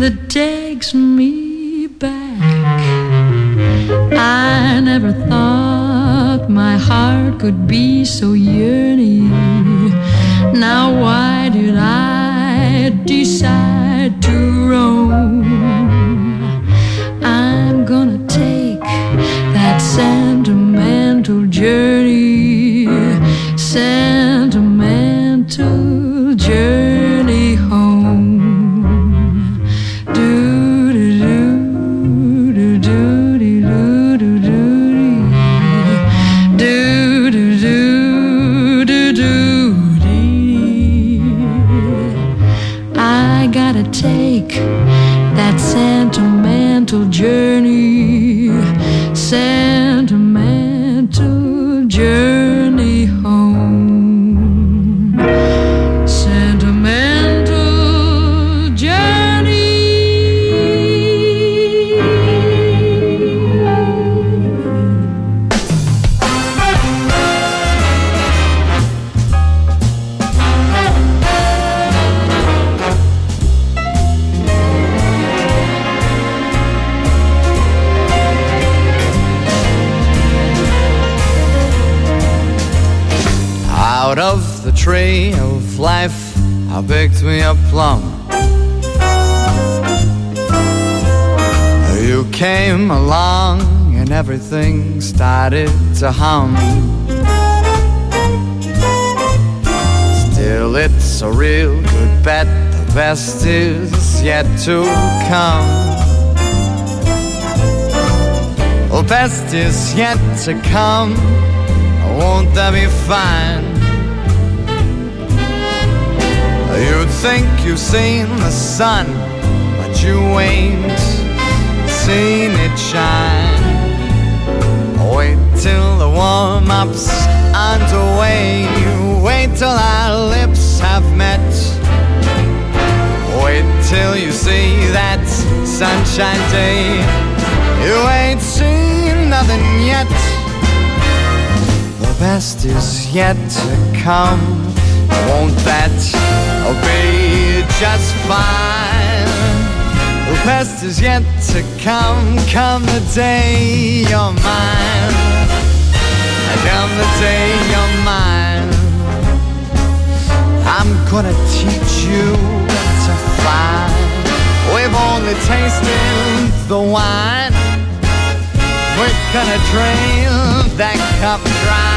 that takes me back. I never thought my heart could be so yearning. Now why did I decide to roam? I'm gonna take that sentimental journey, sentimental journey home. I gotta take that sentimental journey, sentimental journey home, sentimental journey. Out of the tree of life, I picked me a plum. You came along and everything started to hum. Still, it's a real good bet, the best is yet to come. The best is yet to come, won't that be fine? You'd think you've seen the sun, but you ain't seen it shine. Wait till the warm-up's underway. Wait till our lips have met. Wait till you see that sunshine day. You ain't seen nothing yet. The best is yet to come. Won't that be just fine? The best is yet to come. Come the day you're mine. Come the day you're mine. I'm gonna teach you to fly. We've only tasted the wine. We're gonna drain that cup dry.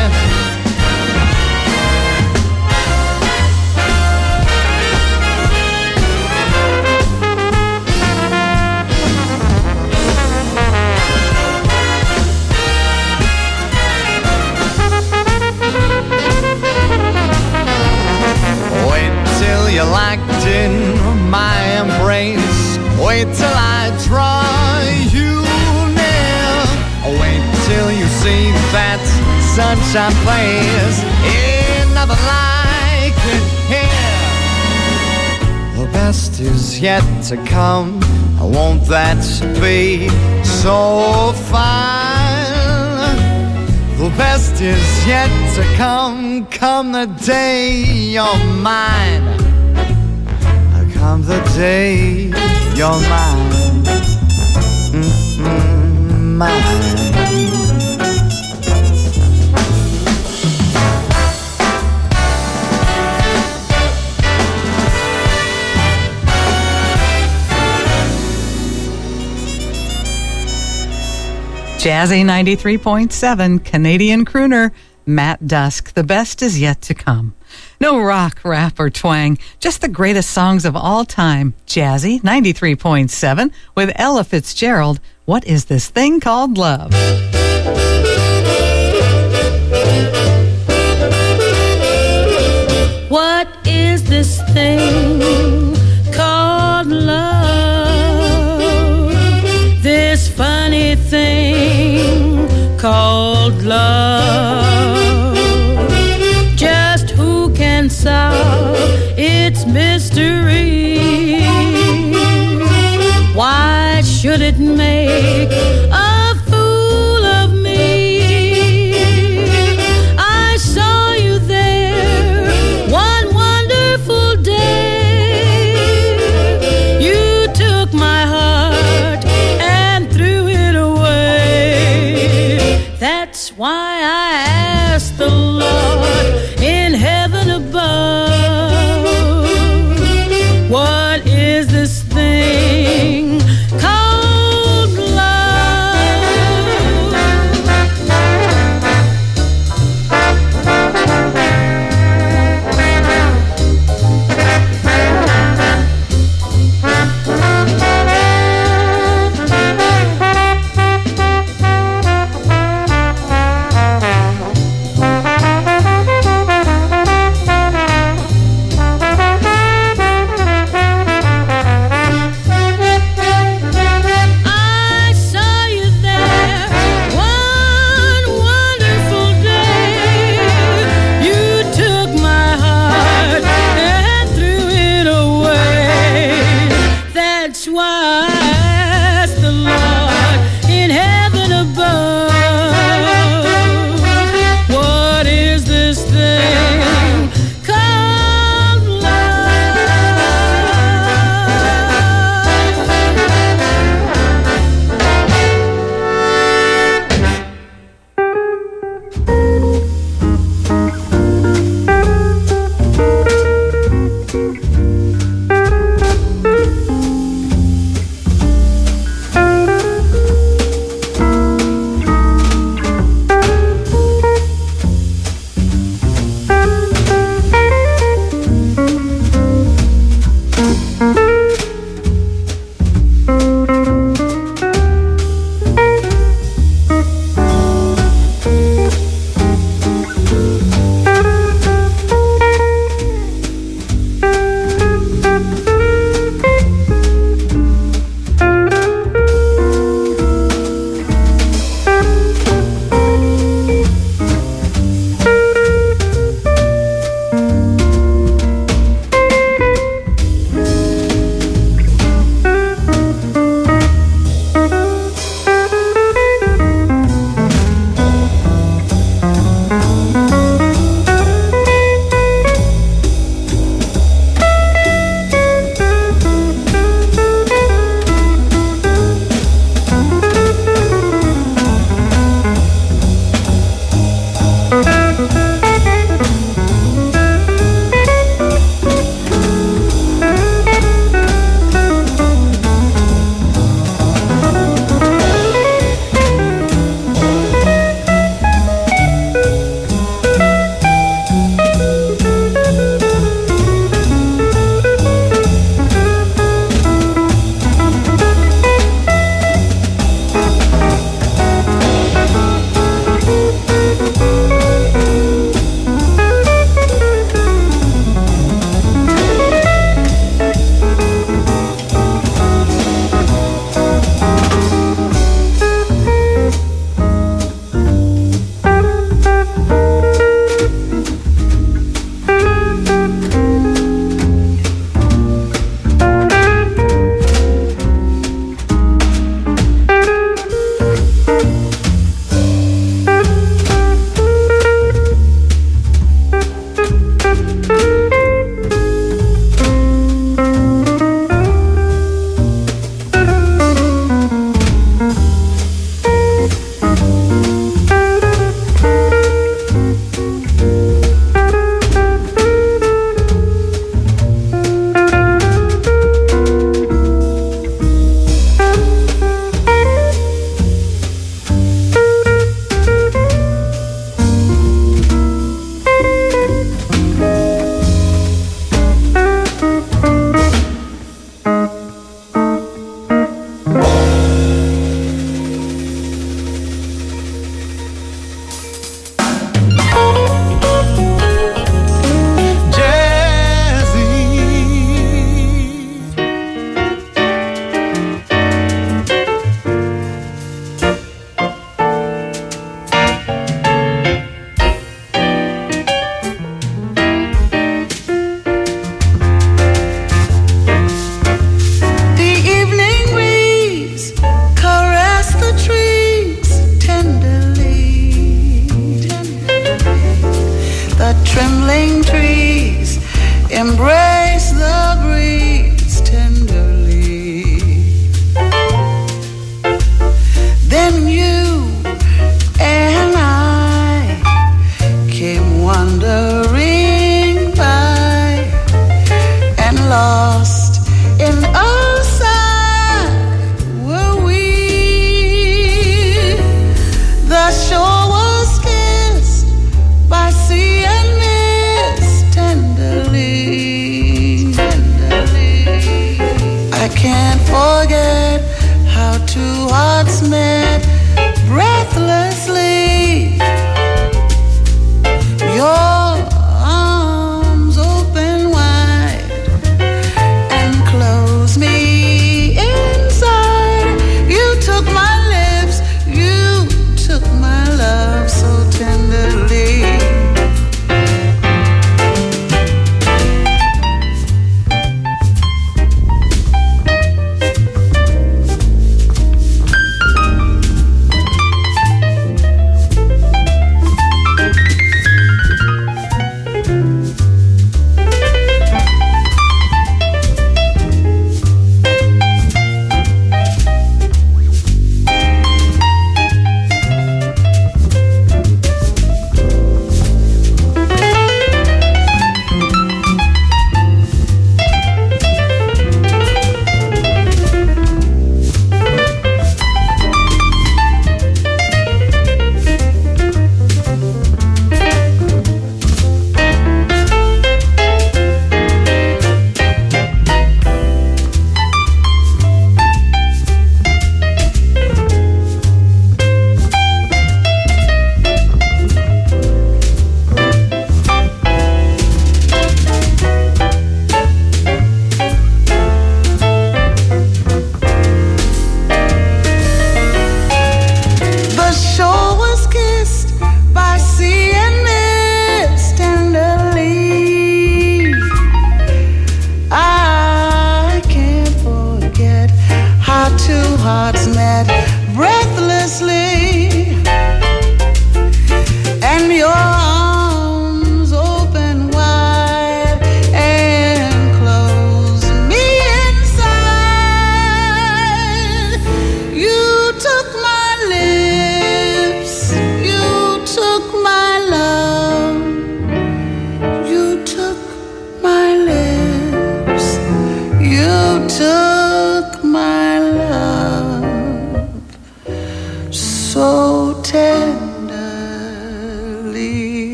Till you're locked in my embrace. Wait till I draw you near. Wait till you see that sunshine place. Ain't nothing like it here. The best is yet to come. Won't that be so fine? The best is yet to come. Come the day you're mine. Come the day you're mine. Mine. Jazzy 93.7, Canadian crooner Matt Dusk. The best is yet to come. No rock, rap, or twang, just the greatest songs of all time. Jazzy 93.7 with Ella Fitzgerald. What is this thing called love? What is this thing called love? This funny thing called love. Just who can solve its mystery? Why should it make a fool the Lord in heaven above. What is this thing called love? embrace the breeze tenderly. Then you and I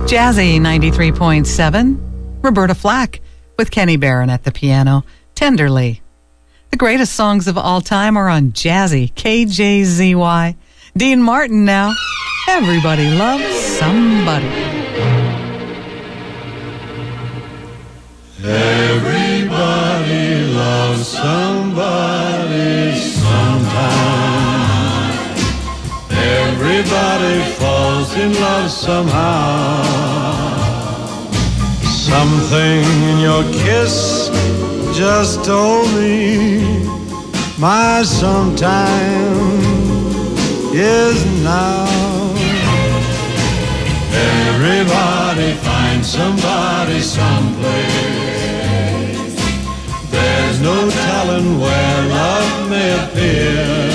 Jazzy 93.7, Roberta Flack with Kenny Barron at the piano, Tenderly. The greatest songs of all time are on Jazzy, KJZY. Dean Martin now. Everybody loves somebody. Everybody loves somebody sometime. Everybody falls in love somehow. Something in your kiss just told me my sometime is now. Everybody finds somebody someplace. There's no telling where love may appear.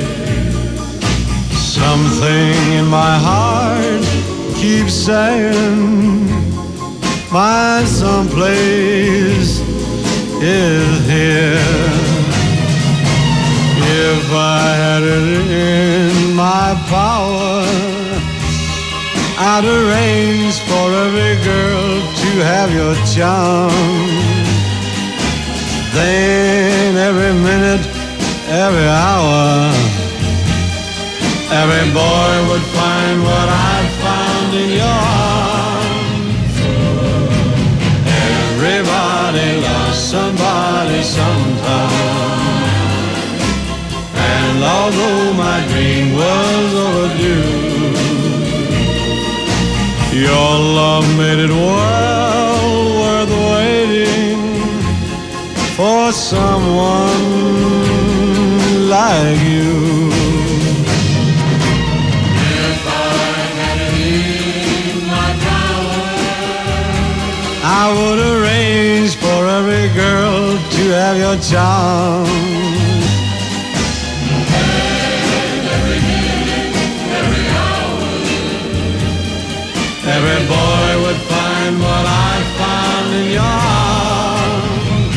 Something in my heart keeps saying my someplace is here. If I had it in my power, I'd arrange for every girl to have your charm. Then every minute, every hour, every boy would find what I found in your arms. Everybody loves somebody sometime. And although my dream was overdue, your love made it well worth waiting for someone like you. If I had it in my power, I would arrange for every girl to have your charm. Every boy would find what I found in your arms.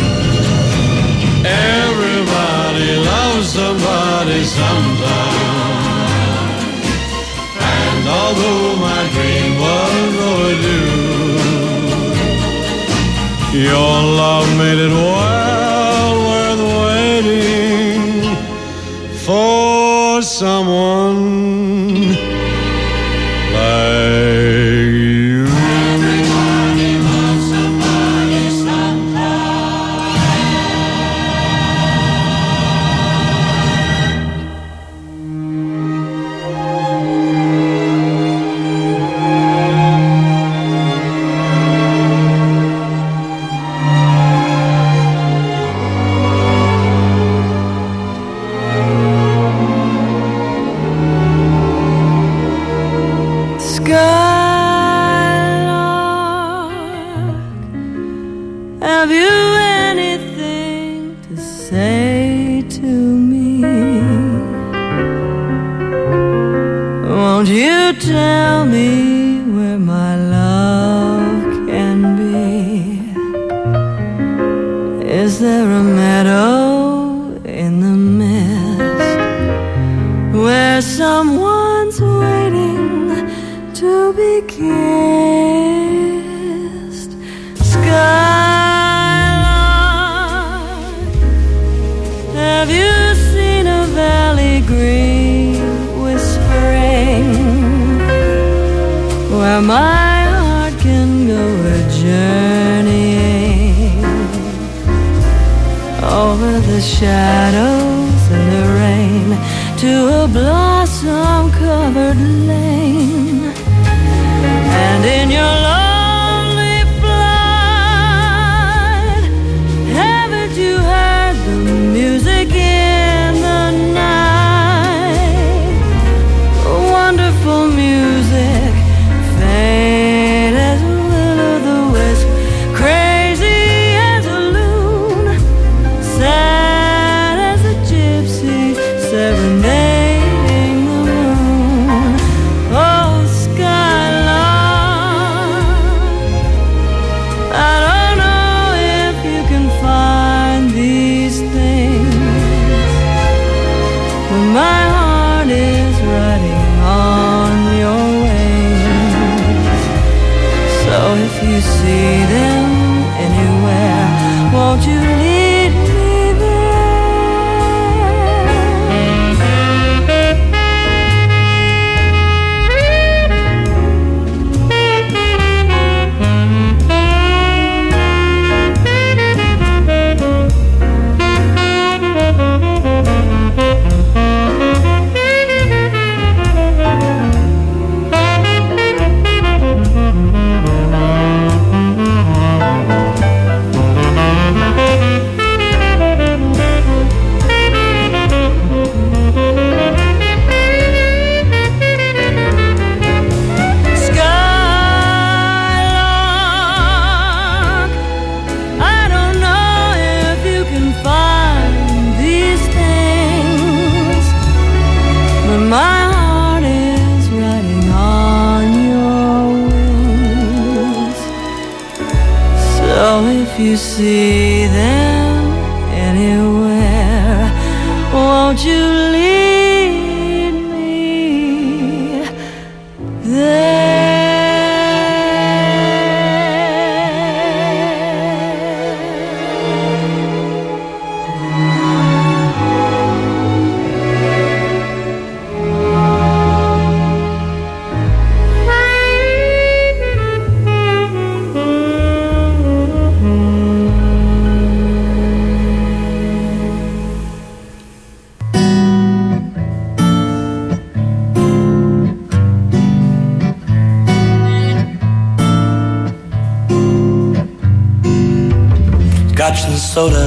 Everybody loves somebody sometime. And although my dream was overdue, your love made it well worth waiting for someone like you. Everybody loves somebody tell me where my love can be. Is there a meadow in the mist where someone's waiting to be kissed? Skylark, have you seen a valley green whispering, where my heart can go a-journeying over the shadows and the rain to a blossom-covered lane? And in your lonely flight, haven't you heard the music in the night? Wonderful music, faint as a will-o'-the-wisp, crazy as a loon, sad as a gypsy serenading the moon. Oh, So if you see them anywhere, won't you lead me there? Scotch and soda,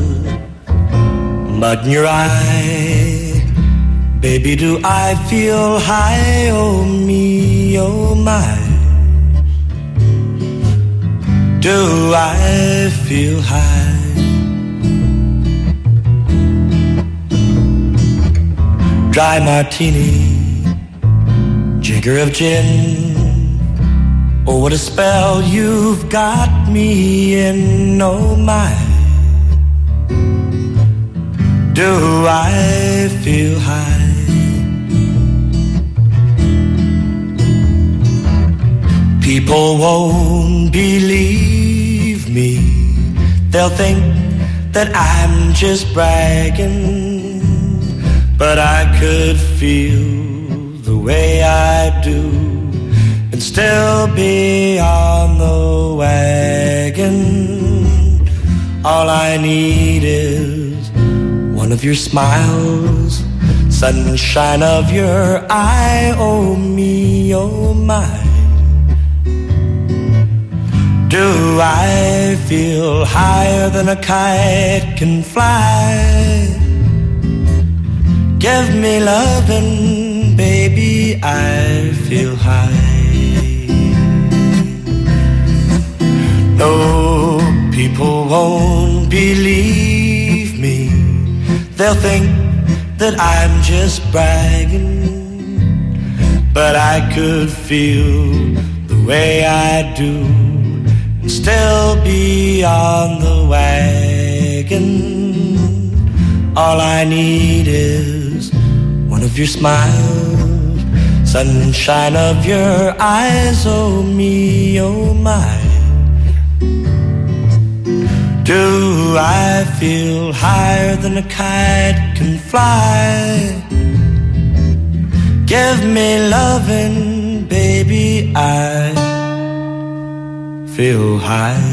mud in your eye. Baby, do I feel high? Oh me, oh my. Do I feel high? Dry martini, jigger of gin. Oh, what a spell you've got me in, oh my. Do I feel high? People won't believe me. They'll think that I'm just bragging, but I could feel the way I do and still be on the wagon. All I need is one of your smiles, sunshine of your eye. Oh me, oh my. Do I feel higher than a kite can fly? Give me lovin', baby, I feel high. No, people won't believe me. They'll think that I'm just bragging, but I could feel the way I do and still be on the wagon. All I need is one of your smiles, sunshine of your eyes. Oh me, oh my. Do I feel higher than a kite can fly? Give me lovin', baby, I feel high.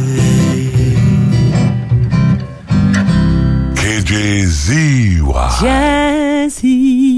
KJZY Jazzy.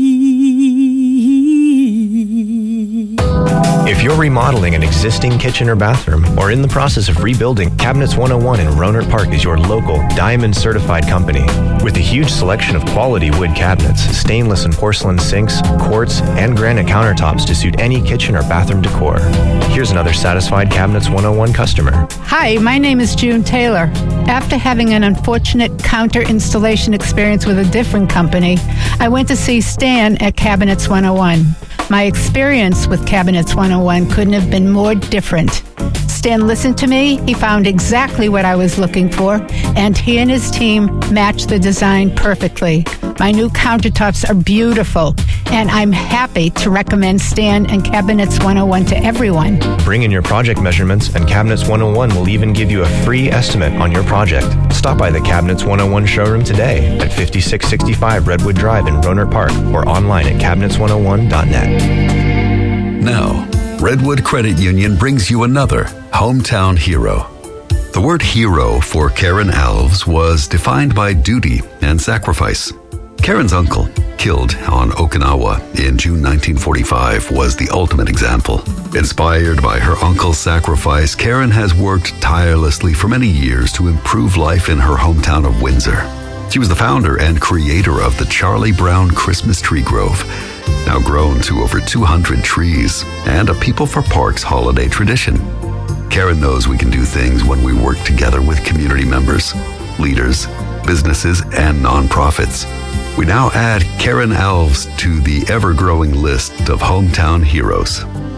If you're remodeling an existing kitchen or bathroom or in the process of rebuilding, Cabinets 101 in Rohnert Park is your local Diamond certified company. With a huge selection of quality wood cabinets, stainless and porcelain sinks, quartz, and granite countertops to suit any kitchen or bathroom decor. Here's another satisfied Cabinets 101 customer. Hi, my name is June Taylor. After having an unfortunate counter installation experience with a different company, I went to see Stan at Cabinets 101. My experience with Cabinets 101 couldn't have been more different. Stan listened to me, he found exactly what I was looking for, and he and his team matched the design perfectly. My new countertops are beautiful, and I'm happy to recommend Stan and Cabinets 101 to everyone. Bring in your project measurements, and Cabinets 101 will even give you a free estimate on your project. Stop by the Cabinets 101 showroom today at 5665 Redwood Drive in Rohnert Park or online at cabinets101.net. Now, Redwood Credit Union brings you another hometown hero. The word hero for Karen Alves was defined by duty and sacrifice. Karen's uncle, killed on Okinawa in June 1945, was the ultimate example. Inspired by her uncle's sacrifice, Karen has worked tirelessly for many years to improve life in her hometown of Windsor. She was the founder and creator of the Charlie Brown Christmas Tree Grove, now grown to over 200 trees, and a People for Parks holiday tradition. Karen knows we can do things when we work together with community members, leaders, businesses, and nonprofits. We now add Karen Alves to the ever-growing list of hometown heroes.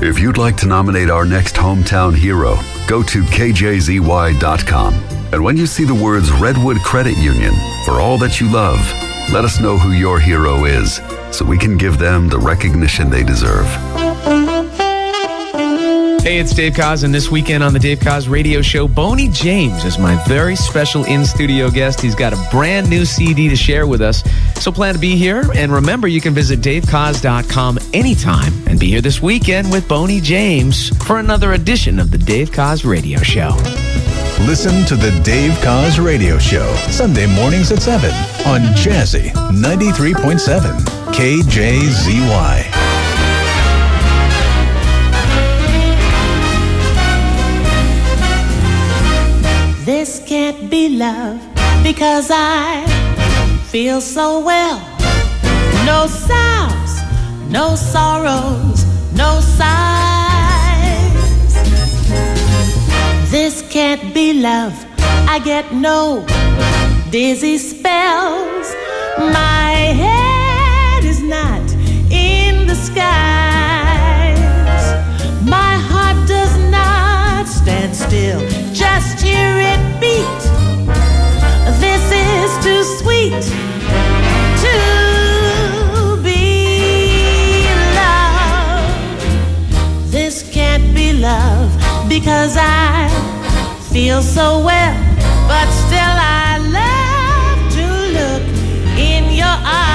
If you'd like to nominate our next hometown hero, go to kjzy.com. And when you see the words Redwood Credit Union, for all that you love, let us know who your hero is so we can give them the recognition they deserve. Hey, it's Dave Koz, and this weekend on the Dave Koz Radio Show, Boney James is my very special in-studio guest. He's got a brand new CD to share with us, so plan to be here. And remember, you can visit davekoz.com anytime and be here this weekend with Boney James for another edition of the Dave Koz Radio Show. Listen to the Dave Koz Radio Show, Sunday mornings at 7 on Jazzy 93.7 KJZY. This can't be love because I feel so well. No sounds, no sorrows, no sighs. This can't be love. I get no dizzy spells. My head is not in the skies. My heart does not stand still. Just hear it beat. This is too sweet to be loved. This can't be love because I feel so well, but still I love to look in your eyes.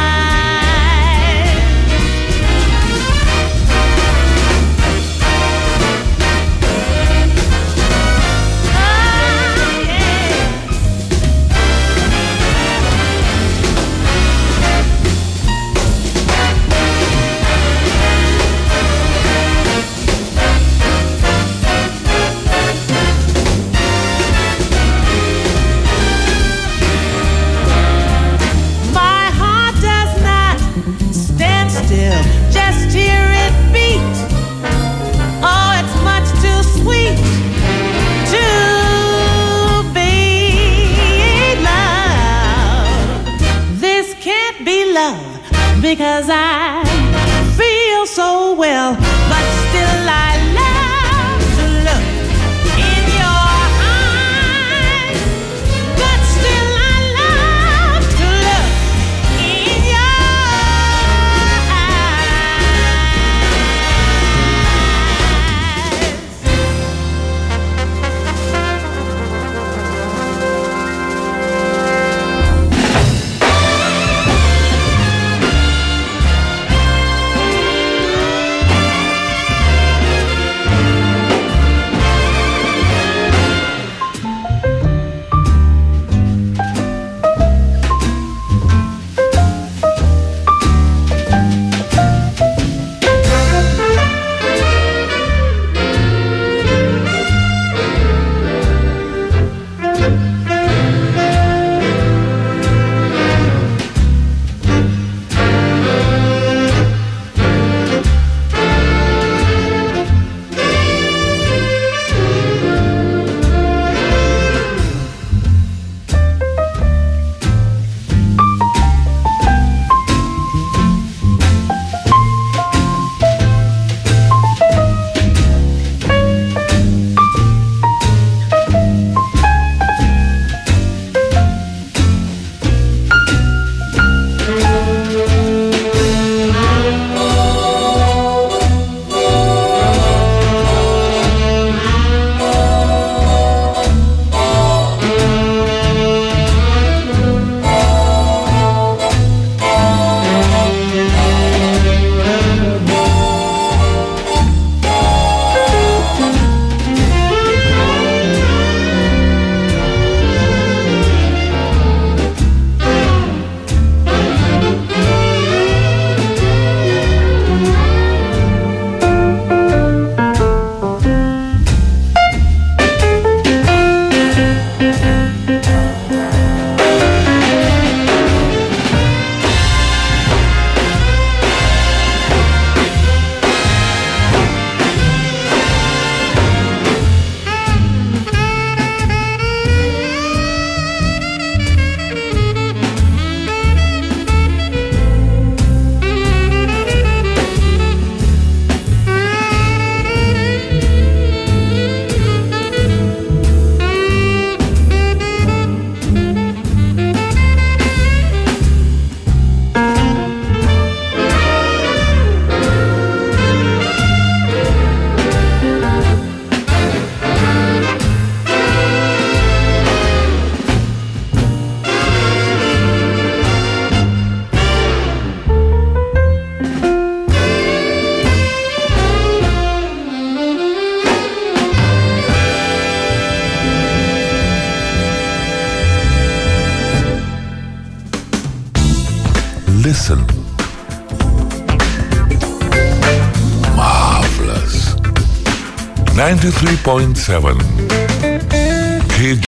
Because I feel so well, but still I love to look in your eyes. But still I love to look in your listen. Marvelous. 93.7